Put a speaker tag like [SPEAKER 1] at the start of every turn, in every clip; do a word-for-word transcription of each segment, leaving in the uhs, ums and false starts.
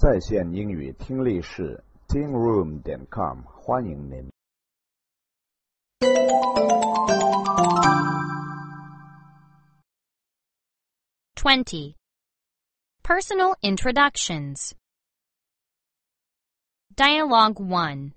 [SPEAKER 1] 在线英语听力室 ting room 点 com 欢迎您。
[SPEAKER 2] twenty. Personal introductions. Dialogue one.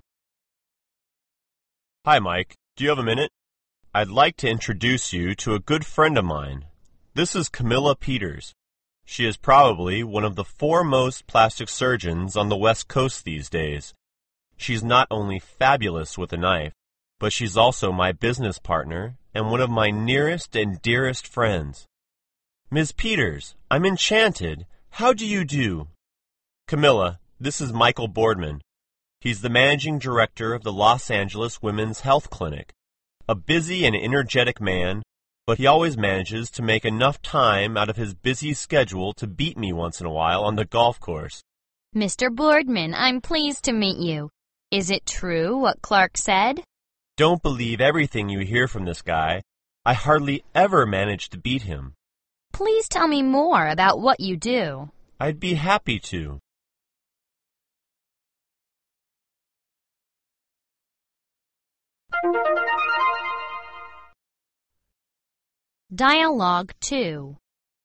[SPEAKER 3] Hi, Mike. Do you have a minute? I'd like to introduce you to a good friend of mine. This is Camilla Peters. She is probably one of the foremost plastic surgeons on the West Coast these days. She's not only fabulous with a knife, but she's also my business partner and one of my nearest and dearest friends. Miz Peters, I'm enchanted. How do you do? Camilla, this is Michael Boardman. He's the managing director of the Los Angeles Women's Health Clinic. A busy and energetic man, but he always manages to make enough time out of his busy schedule to beat me once in a while on the golf course.
[SPEAKER 2] Mister Boardman, I'm pleased to meet you. Is it true what Clark said?
[SPEAKER 3] Don't believe everything you hear from this guy. I hardly ever manage to beat him.
[SPEAKER 2] Please tell me more about what you do.
[SPEAKER 3] I'd be happy to.
[SPEAKER 2] Dialogue two.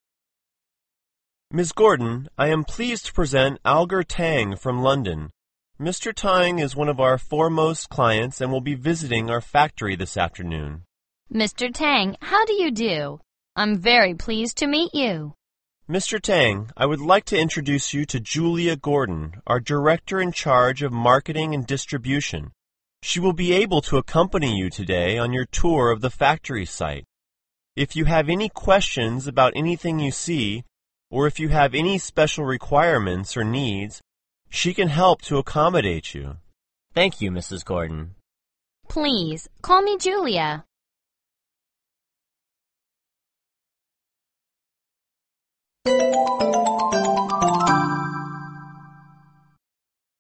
[SPEAKER 3] Miss Gordon, I am pleased to present Alger Tang from London. Mister Tang is one of our foremost clients and will be visiting our factory this afternoon.
[SPEAKER 2] Mister Tang, how do you do? I'm very pleased to meet you.
[SPEAKER 3] Mister Tang, I would like to introduce you to Julia Gordon, our director in charge of marketing and distribution. She will be able to accompany you today on your tour of the factory site. If you have any questions about anything you see, or if you have any special requirements or needs, she can help to accommodate you.
[SPEAKER 4] Thank you, Missus Gordon.
[SPEAKER 2] Please, call me Julia.
[SPEAKER 1] Thank you.